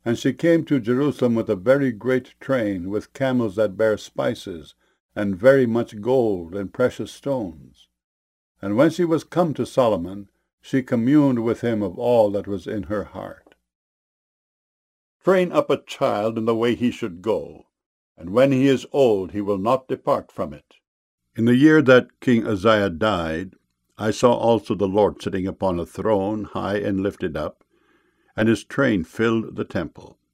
And she came to Jerusalem with a very great train, with camels that bare spices, and very much gold and precious stones. And when she was come to Solomon, she communed with him of all that was in her heart. Train up a child in the way he should go, and when he is old he will not depart from it. In the year that King Uzziah died, I saw also the Lord sitting upon a throne, high and lifted up, and his train filled the temple.